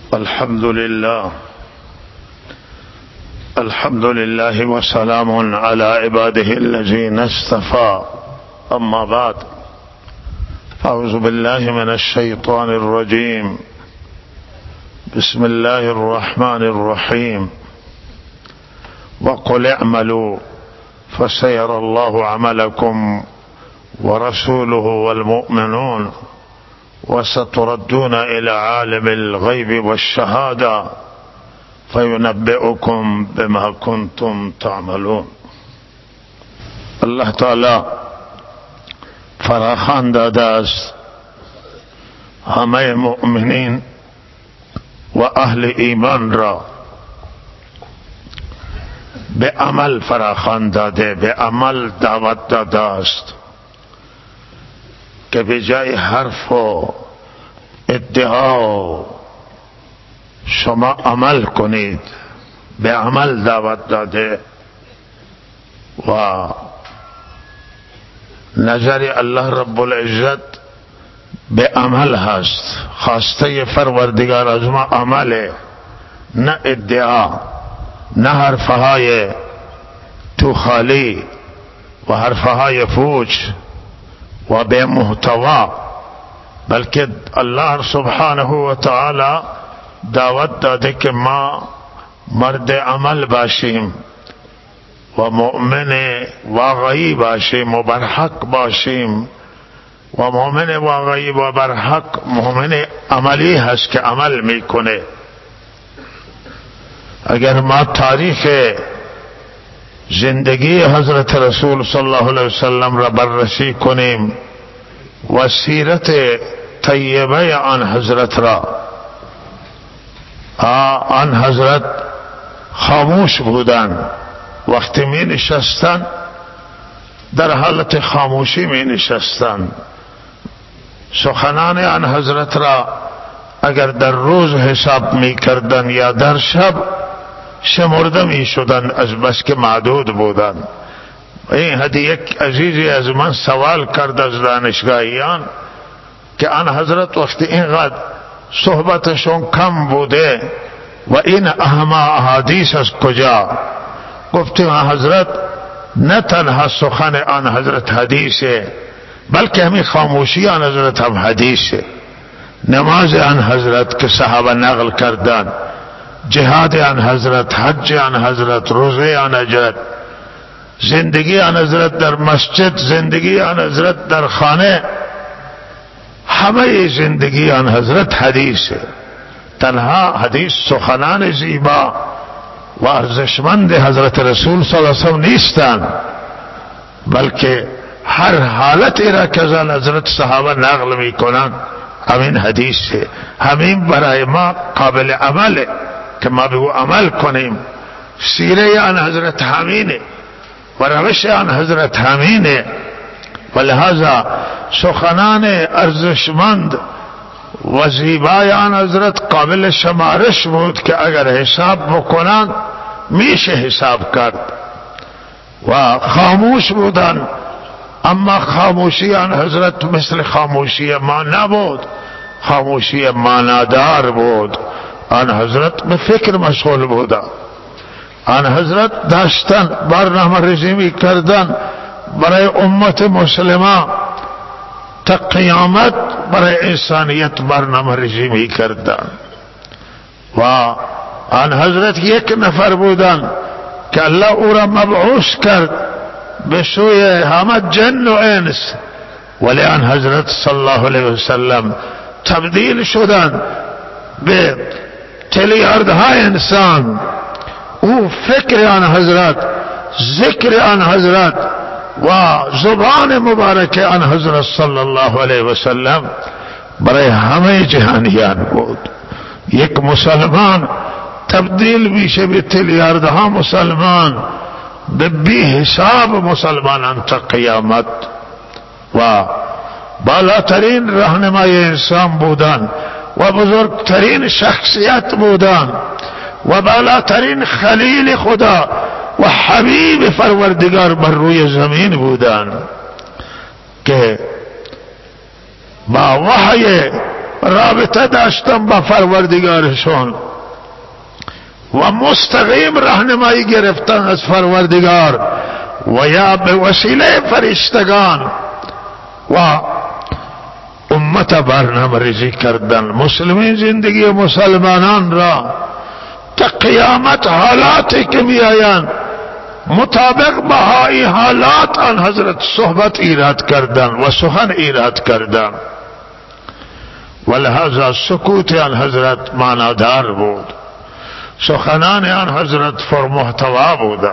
الحمد لله وسلام على عباده الذين اصطفى. أما بعد، أعوذ بالله من الشيطان الرجيم. بسم الله الرحمن الرحيم. وقل اعملوا فسيرى الله عملكم ورسوله والمؤمنون وستردون إلى عالم الغيب والشهادة فينبئكم بما كنتم تعملون. الله تعالی فراخوان داده است همه مؤمنین و اهل ایمان را به عمل فراخوان داده، به عمل دعوت داده است که به جای حرف و ادعا شما عمل کنید. به عمل دعوت داده و نظر الله رب العزت به عمل هست. خواسته پروردگار از ما عمله، نه ادعا، نه حرفهای تو خالی و حرفهای پوچ و به محتوا، بلکه الله سبحانه و تعالی دعوت داده که ما مرد عمل باشیم و مؤمن واقعی باشیم و برحق باشیم. و مؤمن واقعی و برحق مؤمن عملی هست که عمل میکنه. اگر ما تاریخ زندگی حضرت رسول صلی الله علیه وسلم را بررسی کنیم و سیرت طیبه آن حضرت را، آن حضرت خاموش بودند. وقتی می نشستند در حالت خاموشی می نشستند. سخنان آن حضرت را اگر در روز حساب می کردن یا در شب شمرده می شدن، از بس که معدود بودند. این هدیه یک عزیزی از من سوال کرد از دانشگاهیان که آن حضرت وقتی اینقدر صحبتشون کم بوده و این اهم احادیث از کجا؟ گفتیم آن حضرت نه تنها سخن آن حضرت حدیثه، بلکه همین خاموشی آن حضرت هم حدیثه. نماز آن حضرت که صحابه نقل کردن، جهاد آن حضرت، حج آن حضرت، روزه آن حضرت، زندگی آن حضرت در مسجد، زندگی آن حضرت در خانه، همه زندگی آن حضرت حدیثه. تنها حدیث سخنان زیبا و ارزشمند حضرت رسول صلی الله علیه وسلم نیستند، بلکه هر حالتی را که از حضرت صحابه نقل میکنند همین حدیثه. همین برای ما قابل عمله که ما به او عمل کنیم. سیره آن حضرت همینه و روش آن حضرت همینه و لہذا سخنان ارزشمند و زیبای آن حضرت قابل شمارش بود که اگر حساب بکنند میشه حساب کرد. و خاموش بودن، اما خاموشی آن حضرت مثل خاموشی ما نبود، خاموشی معنادار بود. آن حضرت به فکر مشغول بودن. آن حضرت داشتن برنامه ریزی می کردن برای امت مسلمه تا قیامت، برای انسانیت برنامه ریزی می کردن. و آن حضرت یک نفر بودن که الله او را مبعوث کرد به سوی همه جن و انس، ولی آن حضرت صلی الله علیه وسلم تبدیل شدن به تلیاردهای انسان. او فکر آن حضرت، ذکر آن حضرت و زبان مبارک آن حضرت صلی الله علیه وسلم برای همه جهانیان بود. یک مسلمان تبدیل میشه به تلیاردها مسلمان، به بی حساب مسلمانان تا قیامت. و بالاترین راهنمای انسان بودن و بزرگترین شخصیت بودن و بالاترین خلیل خدا و حبیب پروردگار بر روی زمین بودن که با وحی رابطه داشتن با پروردگارشون و مستقیم راهنمایی گرفتن از پروردگار و یا به وسیله فرشتگان و امت برنامه ریزی کردن مسلمین زندگی مسلمانان را تا قیامت حالاتی که می آیند مطابق با این حالات آن حضرت صحبت ایراد کردن و سخن ایراد کردن و لحاظا سکوت آن حضرت معنادار بود سخنان آن حضرت فرمحتوا بوده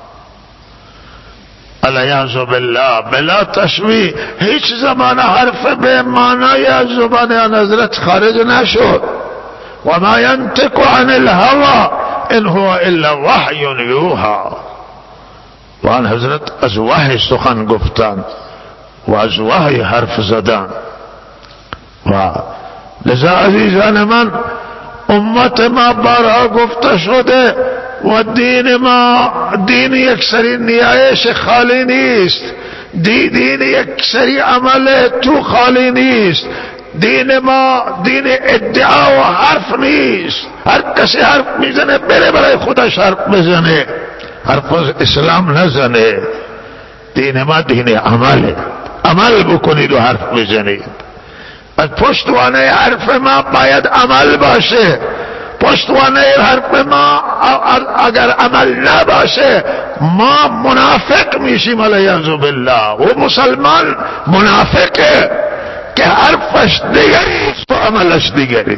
علیاذ بالله بلا تشبیه هیچ زمان حرف به معنای از زبان آن حضرت خارج نشد و ما ینطق عن الهوى ان هو الا وحی یوحی و آن حضرت از وحی سخن گفتند و از وحی حرف زدند و لذا عزیزان من امت ما بارها گفته شده و دین ما دین یک سری نیایش خالی نیست دین یک سری عمل تو خالی نیست دین ما دین ادعا و حرف نیست هر کسی حرف میزنه بره برای خودش حرف بزنه حرف از اسلام نزنه دین ما دین عمله عمل بکنید و حرف بزنید از پشتوانه حرف ما باید عمل باشه پشتوانه حرف ما اگر عمل نباشه ما منافق میشیم علیاذ بالله و مسلمان منافقه که حرفش دیگری و عملش دیگری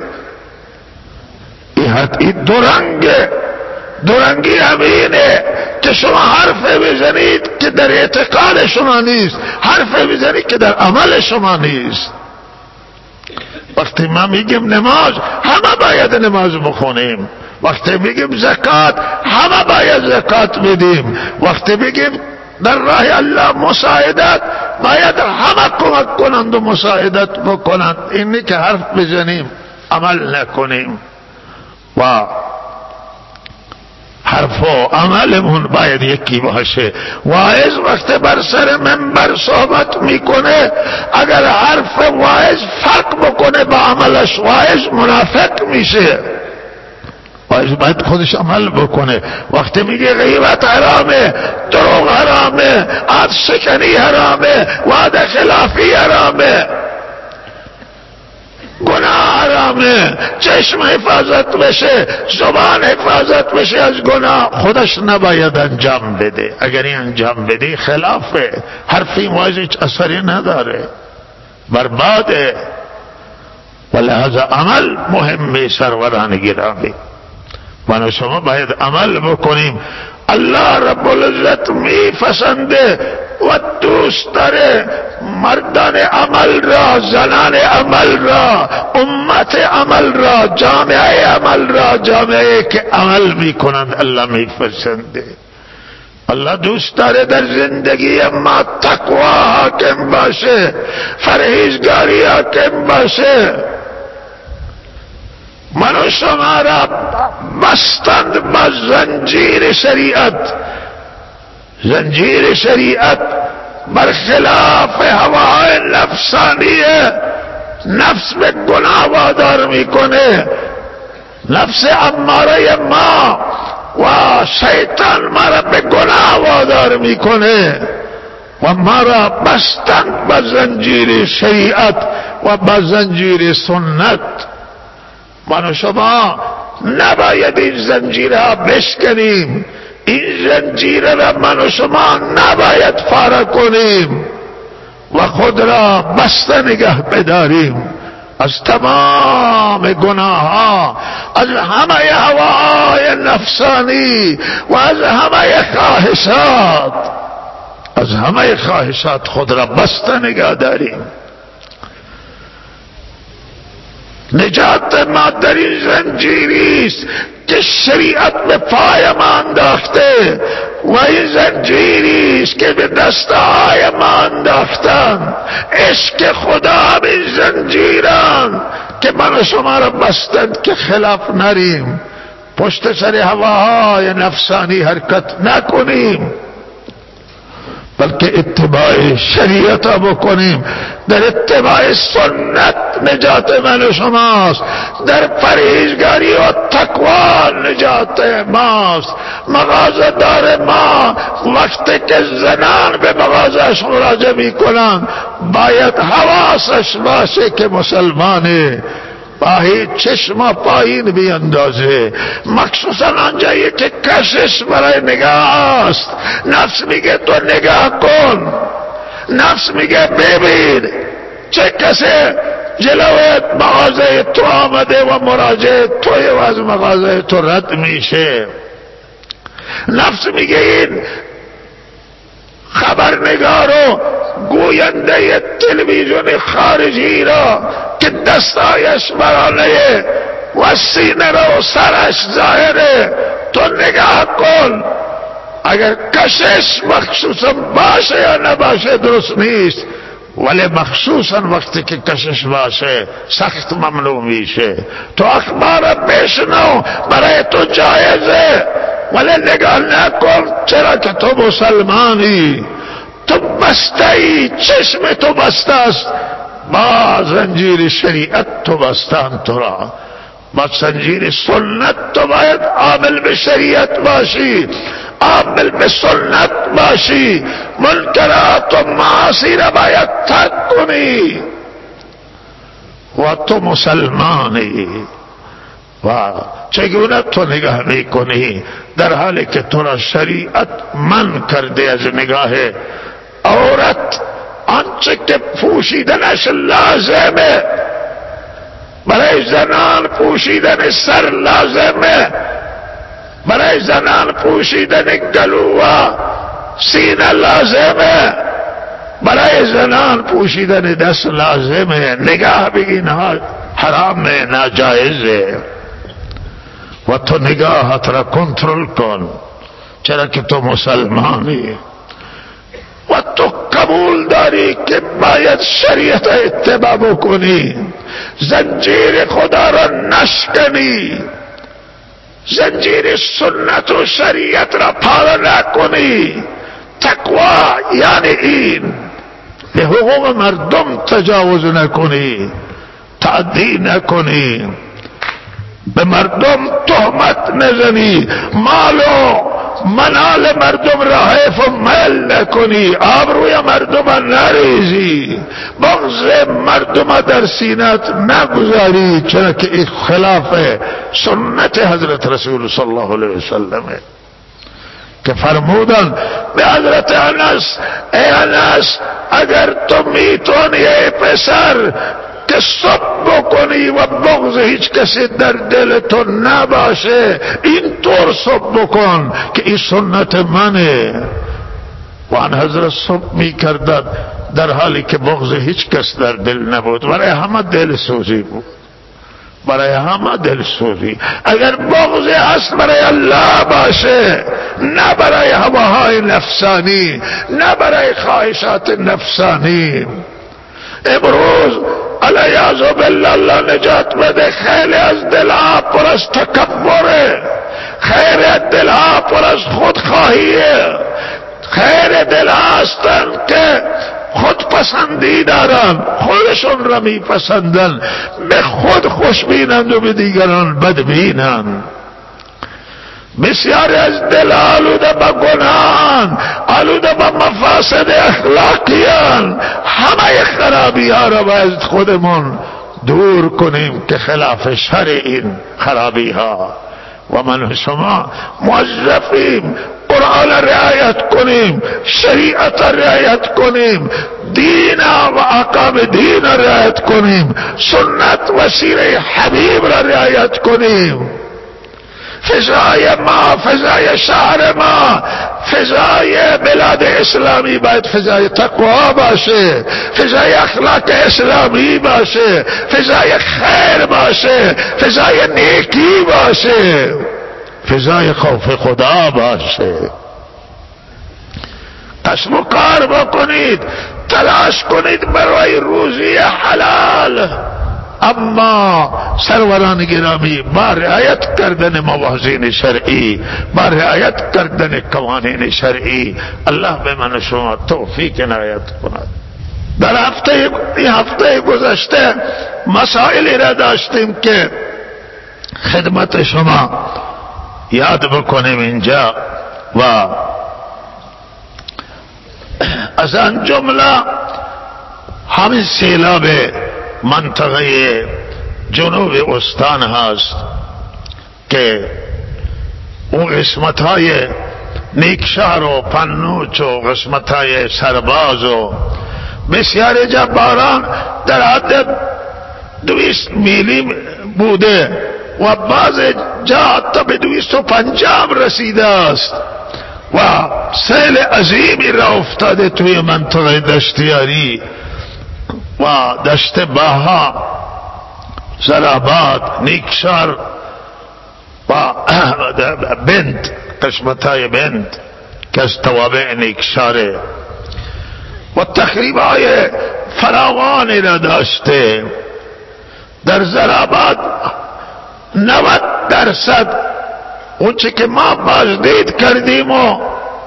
این دورنگی همینه که شما حرف بزنید که در اعتقاد شما نیست حرف بزنید که در عمل شما نیست وقتی ما میگیم نماز همه باید نماز بخونیم وقتی میگیم زکات همه باید زکات بدیم وقتی میگیم در راه الله مساعدت باید همه کمک کنند و مساعدت بکنند اینی که حرف بزنیم عمل نکنیم و حرف و عملمون باید یکی باشه واعظ وقت بر سر منبر صحبت میکنه اگر حرف واعظ فرق بکنه با عملش واعظ منافق میشه واعظ باید خودش عمل بکنه وقتی میگه غیبت حرامه دروغ حرامه عهد شکنی حرامه وعده خلافی حرامه گناه حرامه چشم حفاظت بشه زبان حفاظت بشه از گناه خودش نباید انجام بده اگر این انجام بده خلافه حرفی واعظ هیچ اثری نداره برباده و لحاظ عمل مهمه سروران گرامی من و شما باید عمل بکنیم الله رب العزت میپسنده و دوست داره مردان عمل را زنان عمل را امت عمل را جامعه عمل را جامعه که عمل میکنند الله میپسنده الله دوست داره در زندگی ما تقوا حاکم باشه پرهیزگاری حاکم باشه من و شما را بستند با زنجیر شریعت برخلاف هواهای نفسانیه نفس به گناه وادار میکنه نفس اماره ما و شیطان ما را به گناه وادار میکنه و ما را بستند با زنجیر شریعت و با زنجیر سنت من و شما نباید این زنجیرها بشکنیم این زنجیره را من و شما نباید پاره کنیم و خود را بسته نگه بداریم از تمام گناه ها از همه هواهای نفسانی و از همه خواهشات خود را بسته نگه داریم نجات ما در این زنجیری است که شریعت به پای ما انداخته و این زنجیری است که به دستهای ما انداختن عشق خدا همین زنجیران که من و شما را بستند که خلاف نریم پشت سر هواهای نفسانی حرکت نکنیم بلکه اتباع شریعت بکنیم. در اتباع سنت نجات من و شماست، در پرهیزگاری و تقوا نجات ماست. مغازه‌دار ما وقتی که زنان به مغازه‌اش مراجعه میکنند باید حواسش باشه که مسلمانه، باید چشم پایین بیندازه، مخصوصا آنجایی که کشش برای نگاه است. نفس میگه تو نگاه کن، نفس میگه ببین چه کسی جلوی مغازه تو آمده و مراجعه توی و از مغازه تو رد میشه. نفس میگه این خبرنگار و گوینده تلویزیون خارجی را که دستایش برانه و سینه را و سرش ظاهره تو نگاه کن. اگر کشش مخصوصا باشه یا نباشه درست نیست، ولی مخصوصا وقتی که کشش باشه سخت ممنوع میشه. تو اخبار بشنو برای تو جایزه، ولی نگاه نکن، چرا که تو مسلمانی، تو بسته ای، چشم تو بسته است، با زنجیر شریعت تو بستن تو را، با زنجیر سنت تو باید عامل به شریعت باشی، عامل به سنت باشی، منکرات و معاصی را باید ترک کنی و تو مسلمانی. و چگونه تو نگاه میکنی در حالی که تو را شریعت من کرده از نگاه عورت؟ آنچه که پوشیدنش لازمه برای زنان، پوشیدن سر لازمه، برای زنان پوشیدن گلو و سینه لازمه، برای زنان پوشیدن دست لازمه. نگاه به اینها حرامه، ناجایزه. و تو نگاهت را کنترل کن، چرا که تو مسلمانی و تو قبول داری که باید شریعت اتباع بکنی، زنجیر خدا را نشکنی، زنجیر سنت و شریعت را پاره نکنی. تقوا یعنی این، به حقوق مردم تجاوز نکنی، تعدی نکنی، به مردم تهمت نزنی، مال و منال مردم را حیف و میل نکنی، آبروی مردم نریزی، بغض مردم در سینت نگذاری، چرا که این خلاف سنت حضرت رسول صلی الله علیه وسلم که فرمودن به حضرت انس: ای انس، اگر تو میتونی ای پسر که صبح بکنی و بغض هیچ کسی در دل تو نباشه، این طور صبح بکن که این سنت منه. و آن حضرت صبح میکردد در حالی که بغض هیچ کس در دل نبود، برای همه دل سوزی بود، برای همه دل سوزی. اگر بغض اصل برای الله باشه، نه برای هواهای نفسانی، نه برای خواهشات نفسانی. امروز علیاذ بالله الله نجات بده، خیلی از دلها پر از تکبره، خیلی از دلها پر از خودخواهیه، خیلی دلها هستن که خود پسندی دارن، خودشون را می پسندن، به خود خوش بینند و به دیگران بد بینند. بسیاری از دل آلوده با گناهان، آلوده با مفاسد اخلاقیان، همه خرابی ها را باید خودمون دور کنیم که خلاف شرع این خرابی ها. و من و شما موظفیم قرآن رعایت کنیم، شریعت رعایت کنیم، دین و احکام دین رعایت کنیم، سنت و سیره حبیب را رعایت کنیم. فضای ما، فضای شهر ما، فضای بلاد اسلامی باید فضای تقوا باشه، فضای اخلاق اسلامی باشه، فضای خیر باشه، فضای نیکی باشه، فضای خوف خدا باشه. قسم و کار بکنید، تلاش کنید برای روزی حلال، اما سروران گرامی با رعایت کردن موازین شرعی، با رعایت کردن قوانین شرعی الله به من شما توفیق عنایت کند. در هفته گذشته مسائلی را داشتیم که خدمت شما یاد بکنیم اینجا و از آن جمله همین سیلاب منطقه جنوب استان هست که اون قسمت های نیکشهر و پنوچ و قسمت های سرباز و بسیاری جا باران در حد 200 میلی بوده و بعض جا حتی به 250 رسیده است و سیل عظیمی را افتاده توی منطقه دشتیاری و دشت باها، زراباد، نیکشار و بند، قسمتهای بند که از توابع نیکشاره و تخریبای فراوانی را داشته. در زراباد 90% اونچه که ما بازدید کردیم و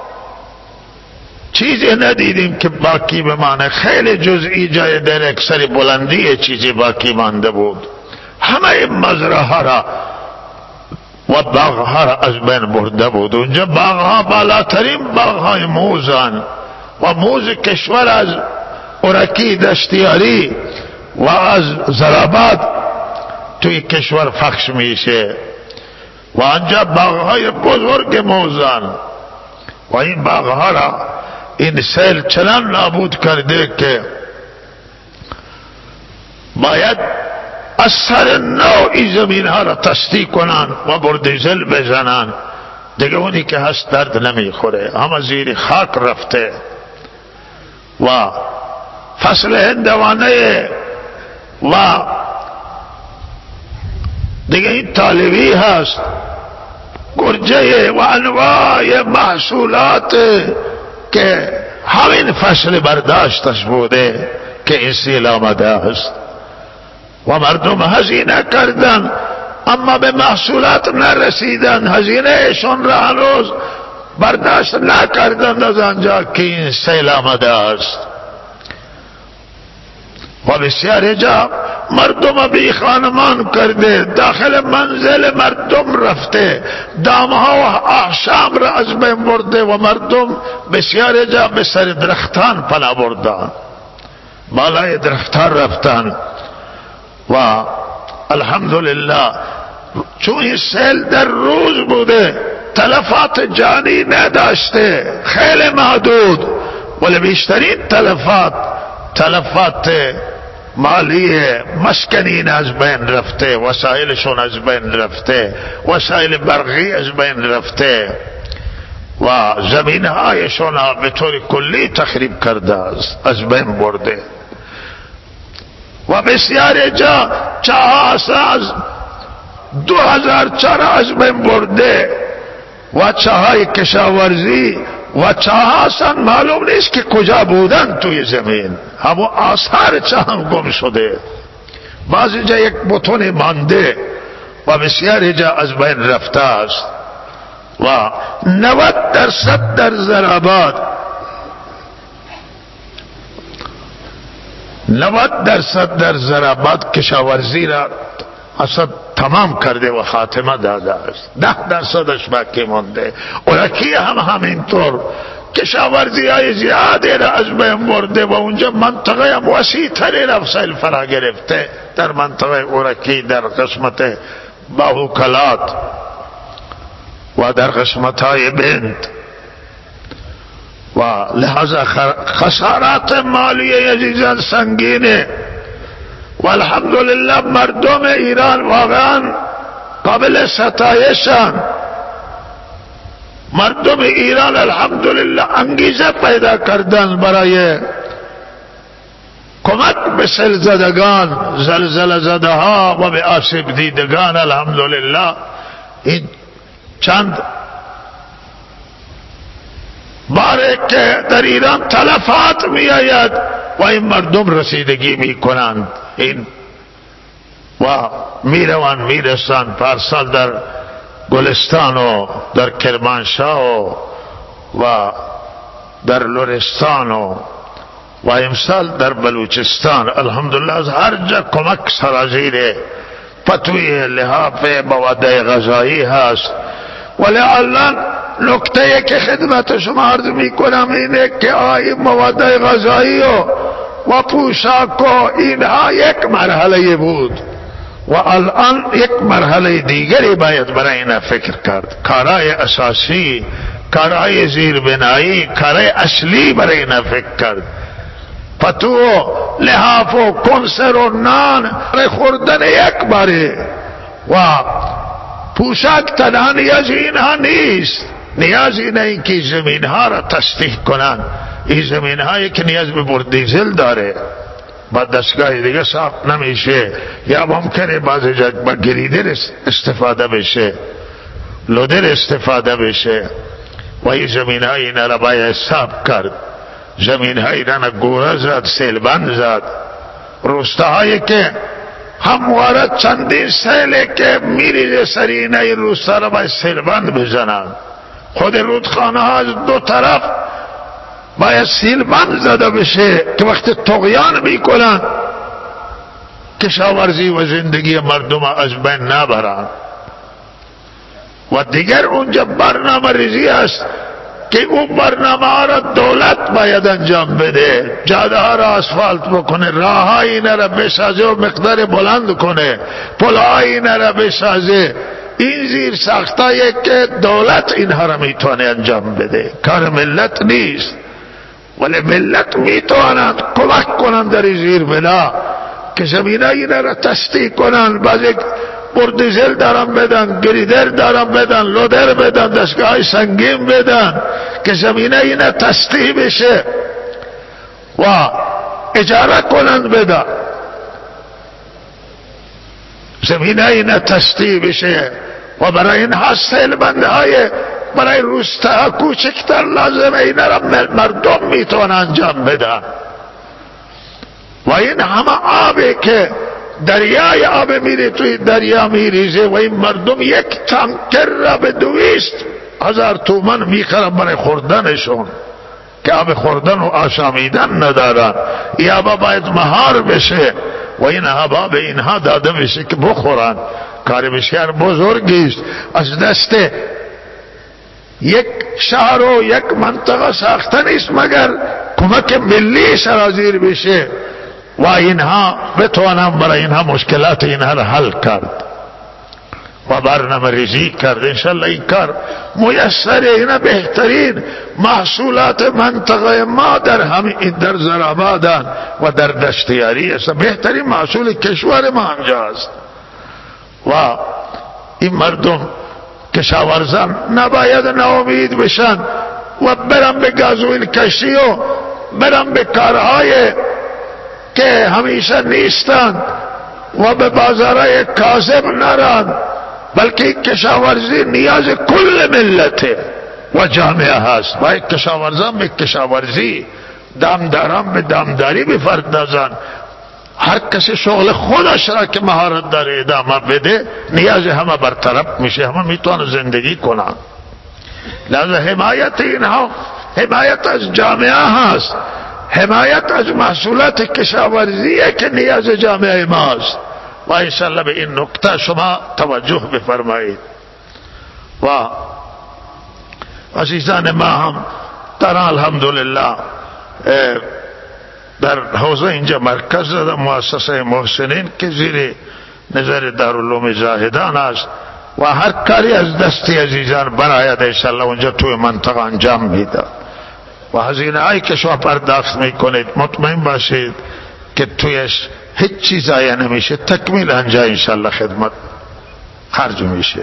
چیزی ندیدیم که باقی بمانه. خیلی جزئی جای در اکثر بلندی چیزی باقی مانده بود. همه مزرعه ها را و باغ ها را از بین برده بود. اونجا باغ ها بالاترین باغ های موزان و موز کشور از ارکی دشتیاری و از زراباد توی کشور پخش میشه و آنجا باغ های بزرگ موزان و این باغ ها را این سیل چنان نابود کرده که باید از سر نوعی زمین ها را تصدیق کنن و بردیزل بزنن. دیگه اونی که هست درد نمیخوره، همه زیر خاک رفته و فصل هندوانه و دیگه این طالبی هست، گرجه و انواع محصولات که همین فصل برداشتش بوده که این سیل آمده است و مردم هزینه کردن اما به محصولات نرسیدن. هزینه ایشون را هنوز برداشت نکردند از آنجا که این سیل آمده است و بسیار جا مردم بی خانمان کرده، داخل منزل مردم رفته، دامها و احشام را از بین برده و مردم بسیار جا به سر درختان پناه بردن، بالای درختان رفتن و الحمدلله چون این سیل در روز بوده تلفات جانی نداشته، خیلی محدود، ولی بیشترین تلفات مالی مسکنین از بین رفته، وسایلشون از بین رفته، وسایل برقی از بین رفته و زمینهایشون به طور کلی تخریب کرده است، از بین برده و بسیاری جا چاه از 2000 چاه از بین برده و چاهای کشاورزی و چاه اصلا معلوم نیست که کجا بودن توی زمین، همون آثار چاه هم گم شده، بعضی جا یک بطون مانده و بسیاری جا از بین رفته است و 90% در زراباد 90% در زراباد کشاورزی را اصلا تمام کرده و خاتمه داده است، 10% باقی مانده. ارکی هم همینطور کشاورزی های زیادی را از بین برده و اونجا منطقه هم وسیع تری را سیل فرا گرفته در منطقه ارکی، در قسمت باهوکلات و در قسمت های بند و لحاظا خسارات مالی عزیزان سنگینه و الحمدلله مردم ایران واقعا قابل ستایشن. مردم ایران الحمدلله انگیزه پیدا کردن برای کمک به سیل زدگان، زلزله زده ها و به آسیب دیدگان. الحمدلله این چند باره که در ایران تلفات می آید و این مردم رسیدگی می کنند. این و میروند میرسند پارسال در گلستان و در کرمانشاه و در لرستان و امسال در بلوچستان. الحمدلله از هر جا کمک سرازیر پتوی لحاف مواد غذایی هست. ولی الان نکته که خدمت شما عرض می کنم اینه که این مواد غذایی و پوشاک و اینها یک مرحله بود و الان یک مرحله دیگری باید برای اینا فکر کرد. کارهای اساسی، کارهای زیربنایی، کارهای اصلی برای اینا فکر کرد. پتو لحاف و کنسر و نان خوردن یک باره و پوشاک تنها نیاز اینها نیست. نیاز اینه این که زمین ها را تصدیح کنن. این زمین هایی که نیاز به بردیزل داره با دستگاه دیگه صاف نمیشه یا ممکنه بعض جا با گریدر استفاده بشه، لودر استفاده بشه و این زمین های اینا را باید صاف کرد. زمین های اینا گوره زد، سیلبند زد. روستاهایی که همواره چندین سیله که میریزه سر اینا این روستا را باید سیلبند بزنن. خود رودخانه ها از دو طرف باید سیلبند زده بشه که وقت طغیان میکنن کشاورزی و زندگی مردم از بین نبرن. و دیگر اونجا برنامه ریزی است که اون برنامه ها را دولت باید انجام بده. جاده ها را اسفالت بکنه، راه ها اینا را بسازه و مقدار بلند کنه، پل ها اینا را بسازه. این زیر ساختایی که دولت اینها را میتونه انجام بده، کار ملت نیست. ولی ملت میتوانند کمک کنند در زیر بنا که زمینه اینا را تصدیق کنند. بعضی بردیزل دارم بدن، گریدر دارم بدن، لودر بدن، دستگاه سنگین بدن که زمینه اینا تصدیق بشه و اجاره کنند بدن. زمینه اینا تصدیق بشه و برای این حاصل بندهای برای روستا کوچکتر لازمه اینا را مردم میتونن انجام بدن. و این همه آبی که دریای آب میره توی دریا میریزه و این مردم یک تانکر را به 200,000 تومان میخرن برای خوردنشون که آب خوردن و آشامیدن ندارن. این آبا باید مهار بشه و این آبا به اینها داده بشه که بخورن. کار بسیار بزرگیست. از دست یک شهر و یک منطقه ساخته نیست مگر کمک ملی سرازیر بشه و اینها بتوانم برای اینها مشکلات اینها را حل کرد و برنامه ریزی کرد. انشالله این کار میسره. اینا بهترین محصولات منطقه ما در همین در زرابادان و در دشتیاری است. بهترین محصول کشور ما همجاست و این مردم کشاورزان نباید ناامید بشن و برن به گازوئیل کشی و برن به کارهای که همیشه نیستن و به بازارهای کاذب نرن، بلکه کشاورزی نیاز کل ملته و جامعه هست. باید کشاورزان به کشاورزی، دامداران به دامداری بپردازن. هر کسی شغل خودش را که مهارت داره ادامه بده نیاز همه برطرف میشه، همه میتونن زندگی کنن. لذا حمایت اینها حمایت از جامعه هست، حمایت از محصولات کشاورزیه که نیاز جامعه ماست و انشاءالله به این نکته شما توجه بفرمایید. و عزیزان ما هم در الحمدلله در حوزه اینجا مرکز زده مؤسسه محسنین که زیر نظر دارالعلوم زاهدان است و هر کاری از دستی عزیزان براید انشاءالله اونجا توی منطقه انجام میده و هزینه هایی که شما پرداخت میکنید مطمئن باشید که تویش هیچ چیز ضایع نمیشه، تکمیل انجا انشاءالله خدمت خرج میشه.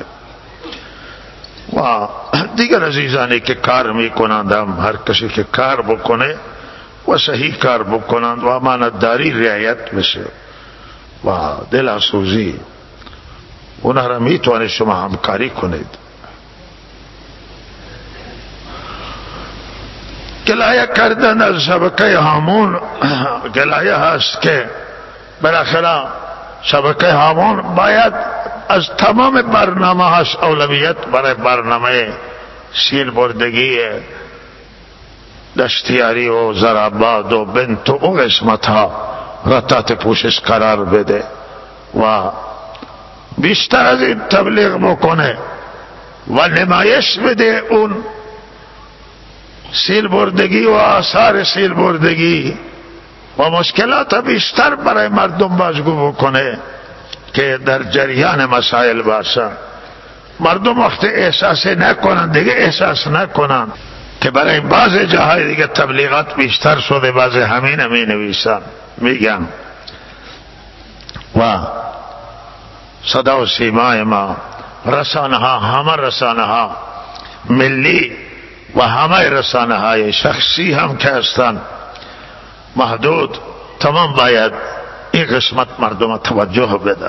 و دیگر عزیزانی که کار میکنند هم هر کسی که کار بکنه و صحیح کار بکنند و امانتداری رعایت بشه و دلسوزی اونها را میتوانید شما همکاری کنید. گلایه کردن از شبکه هامون گلایه هست که بالاخره شبکه هامون باید از تمام برنامه هاش اولویت برای برنامه سیل بردگی دشتیاری و زراباد و بنت و اون قسمت ها را تحت پوشش قرار بده و بیشتر از این تبلیغ بکنه و نمایش بده اون سیل بردگی و آثار سیل بردگی و مشکلات بیشتر برای مردم بازگو بکنه که در جریان مسائل باشن. مردم وقتی احساس نکنن دیگه احساس نکنن که برای بعض جاهای دیگه تبلیغات بیشتر شده، بعض همین می نویسن میگن و صدا و سیمای ما رسانه ها، همه رسانه ها ملی و همه رسانه های شخصی هم که هستن محدود، تمام باید این قسمت مردم توجه بده.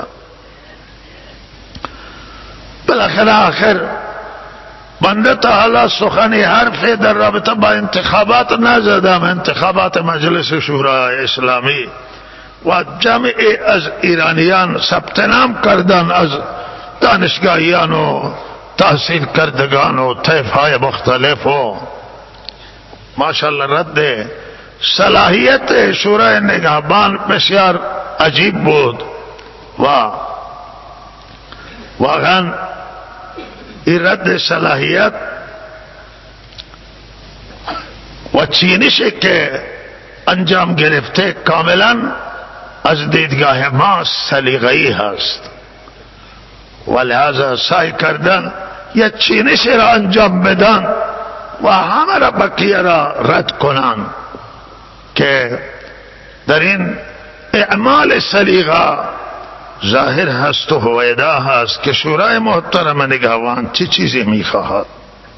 بالاخره آخر بنده تا حالا سخنی حرفی در رابطه با انتخابات نزدم، انتخابات مجلس شورای اسلامی و جمعی از ایرانیان ثبت نام کردن، از دانشگاهیان و تحصیل کردگان و طیف های مختلف و ماشاءالله رد صلاحیت شورای نگهبان بسیار عجیب بود و واقعا این رد صلاحیت و چینشی که انجام گرفته کاملا از دیدگاه ما سلیقه‌ای هست و لحاظا سعی کردن یک چینشی را انجام بدن و همه را بقیه را رد کنن که در این اعمال سلیقه ظاهر هست و هویدا هست که شورای محترم نگهبان چه چیزی میخواهد.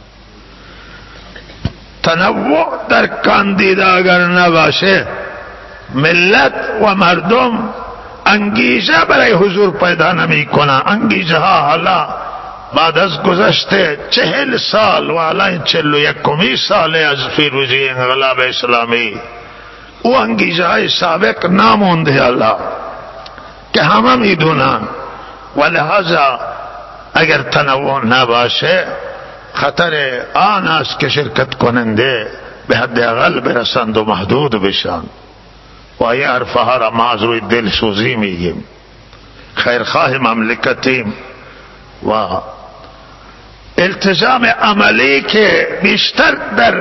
تنوع در کاندیدا اگر نباشه ملت و مردم انگیزه برای حضور پیدا نمی کنن. انگیزه ها حالا بعد از گذشته 40 سال و حالا 41 سال از پیروزی انقلاب اسلامی او انگیزه های سابق نمونده حالا که همه میدونن و لحاظا اگر تنوع نباشه خطر آن است که شرکت کننده به حداقل برسند و محدود بشن و این حرفها را ما از روی دلسوزی میگیم. خیرخواه مملکتیم و التزام عملی که بیشتر در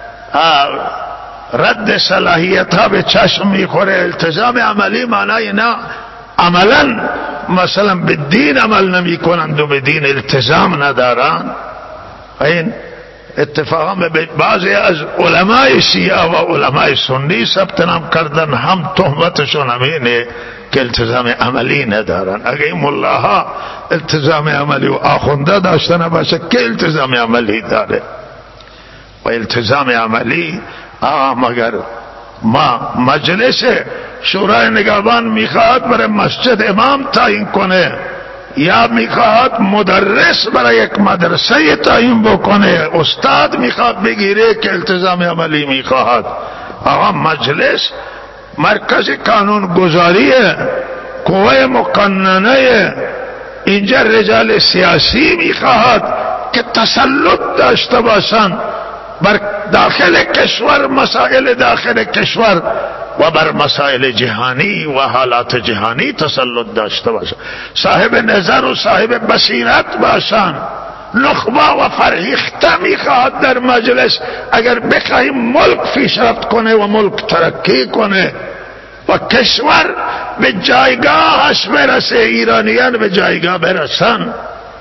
رد صلاحیت ها به چشم میخوره. التزام عملی معنی نه عملا مثلا به دین عمل نمی کنند و به دین التزام ندارند. این اتفاقا به بعضی از علمای شیعه و علمای سنی ثبت نام کردن، هم تهمتشون همینه که التزام عملی ندارن. اگه این ملاها التزام عملی و آخونده داشته نباشه که التزام عملی داره و التزام عملی مگر ما مجلس شورای نگهبان میخواهد برای مسجد امام تعیین کنه یا میخواهد مدرس برای یک مدرسه تعیین بکنه، استاد میخواد بگیره که التزام عملی میخواهد. آقا مجلس مرکز قانون گذاریه، قوه مقننه، اینجا رجال سیاسی میخواهد که تسلط داشته باشند بر داخل کشور، مسائل داخل کشور و بر مسائل جهانی و حالات جهانی تسلط داشته باشند، صاحب نظر و صاحب بصیرت باشند. نخبه و فرهیخته میخواهد در مجلس اگر بخواهیم ملک پیشرفت کنه و ملک ترقی کنه و کشور به جایگاهش برسه، ایرانیان به جایگاه برسن،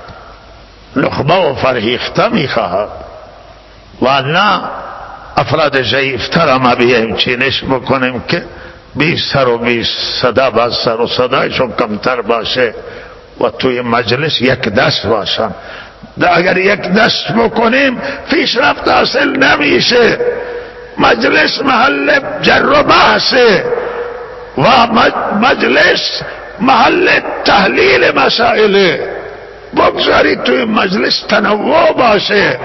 نخبه و فرهیخته میخواهد و نه افراد ضعیفتر ما بیاییم چینش بکنیم که 20 سر و 20 صدا، باز سر و صدایشون کمتر باشه و توی مجلس یک دست باشن. اگر یک دست بکنیم پیشرفت حاصل نمیشه. مجلس محل جر و بحثه و مجلس محل تحلیل مسائله. بگذارید توی مجلس تنوع باشه،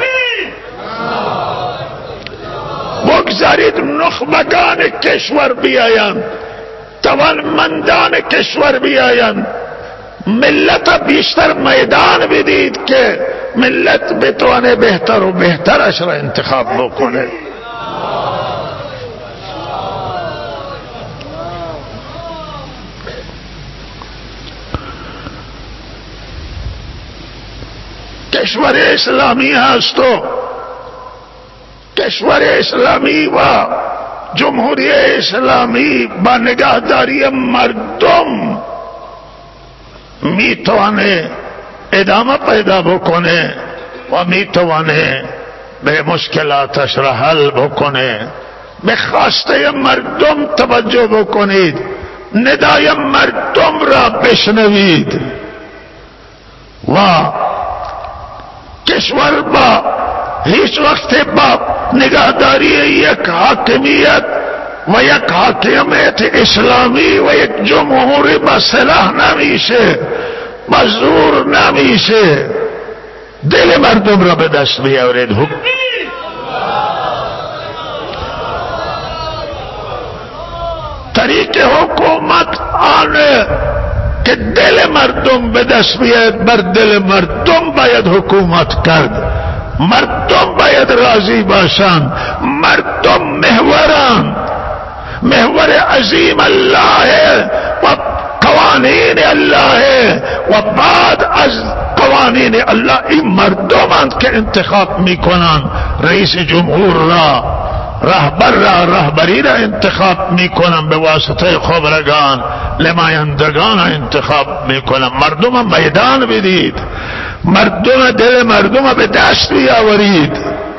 بگذارید نخبگان کشور بیایند توانمندان کشور بیایند، ملت بیشتر میدان بدید که ملت بتوانه بهتر و بهترش را انتخاب بکنه. کشور اسلامی هست و کشور اسلامی و جمهوری اسلامی با نگهداری مردم میتونه ادامه پیدا بکنه و میتونه به مشکلاتش را حل بکنه. به خواسته مردم توجه بکنید، ندای مردم را بشنوید و کشور با هیچ وقت با نگهداری یک حاکمیت و یک حاکمیت اسلامی و یک جمهوری با سلاح نمیشه، با زور نمیشه. دل مردم را به دست بیاورید. طریق حکومت آنه که دل مردم به دست بیاید، بر دل مردم باید حکومت کرد. مردم باید راضی باشند. مردم محورند، محور عظیم الله و قوانین الله و بعد از قوانین الله این مردمند که انتخاب میکنند. رئیس جمهور را، رهبر را، رهبری را انتخاب میکنن به واسطه خبرگان، نمایندگان را انتخاب میکنن. مردم میدان بدید، مردم دل مردم به دست بیاورید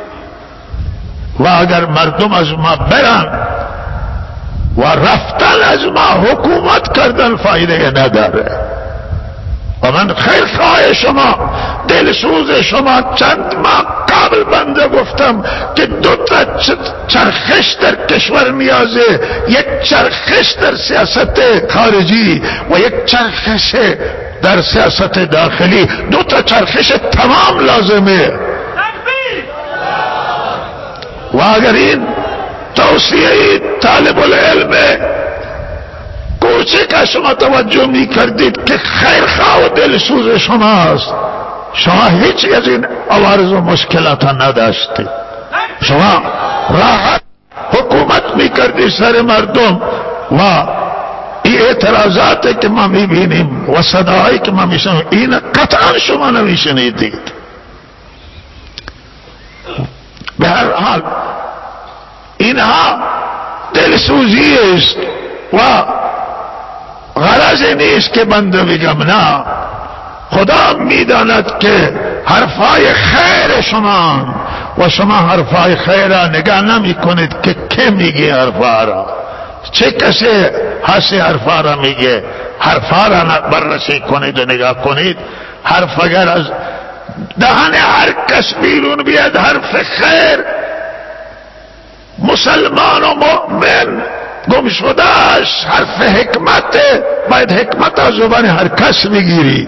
و اگر مردم از ما برن و رفتن از ما حکومت کردن فایده نداره. و من خیر خواه شما، دلسوز شما، چند ماه قبل بنده گفتم که دو تا چرخش در کشور نیازه، یک چرخش در سیاست خارجی و یک چرخش در سیاست داخلی. دو تا چرخش تمام لازمه و اگر این توصیه طالب العلم کوچک شما توجه می کردید که خیرخواه و دلسوز شماست، شما هیچ از این عوارض و مشکلات نداشتید. شما راحت حکومت می کردید سر مردم و این اعتراضاتی که ما می بینیم و صداهایی که ما می شنیم این قطعا شما نمی شنیدید. به هر حال اینها دلسوزی است و غرض نیست که بنده بگم، نه، خدا میداند که حرفای خیر شما و شما حرفای خیر را نگاه نمی کنید که که میگه حرفا را، چه کسی هستی حرفا را میگه. حرفا را بررسی کنید و نگاه کنید. حرف اگر از دهن هر کس بیرون بیاد حرف خیر، مسلمان و مؤمن گم شدهش حرف حکمت، باید حکمت از زبان هر کس بگیرید.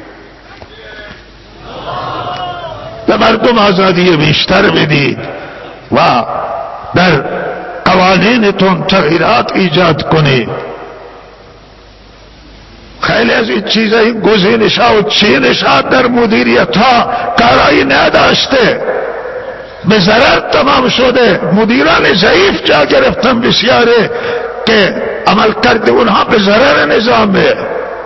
به مردم آزادی بیشتر بدید و در قوانینتون تغییرات ایجاد کنید. خیلی از این چیزای گزینش‌ها و چینش‌ها در مدیریت ها کارایی نداشته، به ضرر تمام شده. مدیران ضعیف جا گرفتن بسیاره که عمل کرده اونها به ضرر نظامه.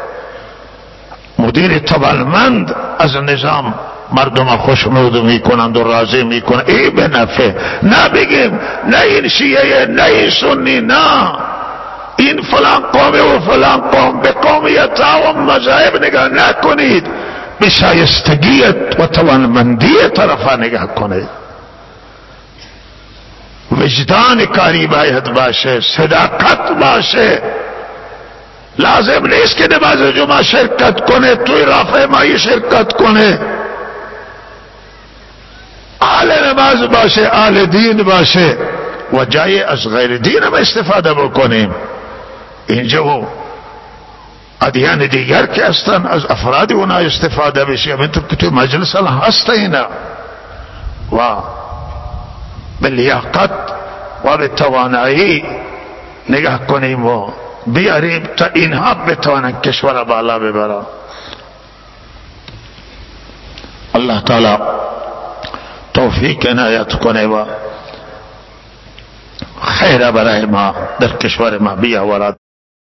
مدیر توانمند از نظام مردم خوشنود میکنند و راضی میکنند، ای به نفع. نه بگیم نه این شیعه نه این سنی، نه، این فلان قوم و فلان قوم. به قومیت ها و مذاهب نگاه نکنید، به شایستگیت و توانمندی طرفا نگاه کنید. وجدان کاری باید باشه، صداقت باشه. لازم نیست که نماز جمعه شرکت کنه، توی رافع مایی شرکت کنه. آل نماز باشه، آل دین باشه و جای از غیر دین هم استفاده بکنیم. اینجا و ادیان دیگر که هستن از افراد اونا استفاده بشه. همینطور که توی مجلس هست اینا و به لیاقت و به توانایی نگاه کنیم و بیاریم تا اینها بتوانند کشور بالا ببرند. الله تعالی توفیق عنایت کنه و خیر برای ما در کشور ما بیاورد.